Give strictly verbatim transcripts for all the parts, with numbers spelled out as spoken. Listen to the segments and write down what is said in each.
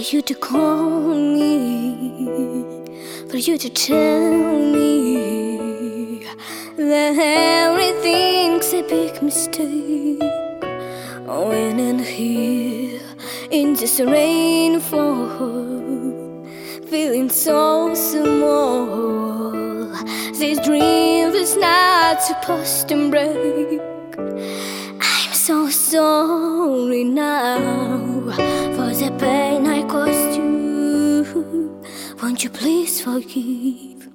you to call me, for you to tell me that everything's a big mistake. When in here in this rainfall, feeling so small, this dream was not supposed to break. I'm so sorry now for the pain I caused you. Won't you please forgive,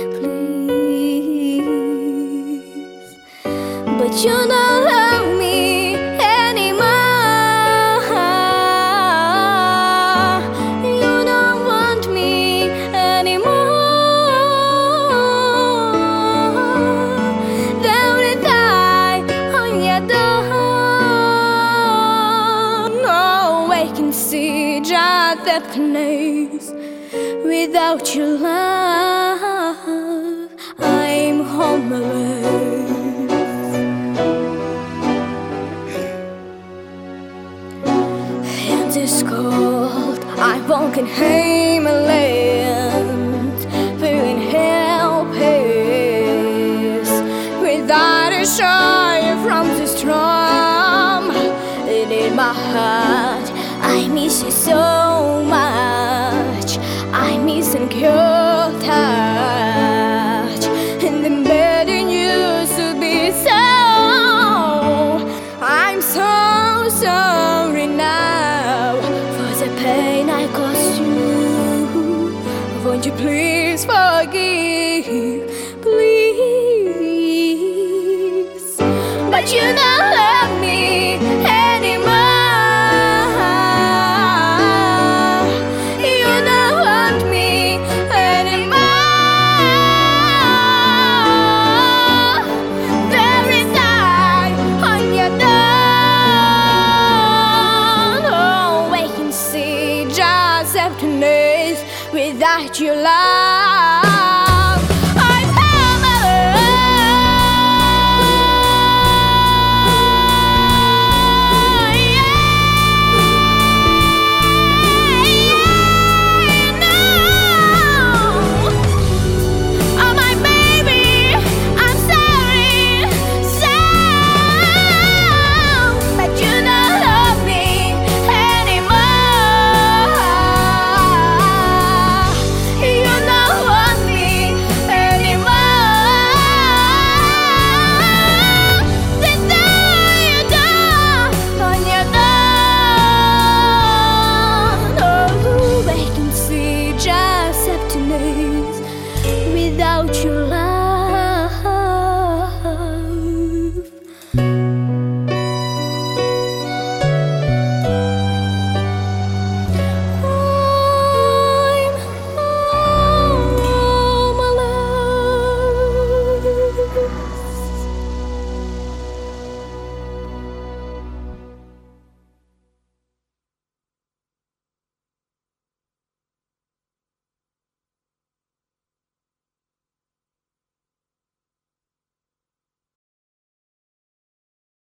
please? But you don't love me anymore. You don't want me anymore. Down and die on your door. Oh, I can see just that place. Without your love, I'm homeless. In this cold, I'm walking heimland, feeling helpless, without a shine from the storm. And in my heart, I miss you so much. I'm missing your touch, and the better used to be so. I'm so sorry now for the pain I caused you. Won't you please forgive, please? But you don't love me anymore. Without your love.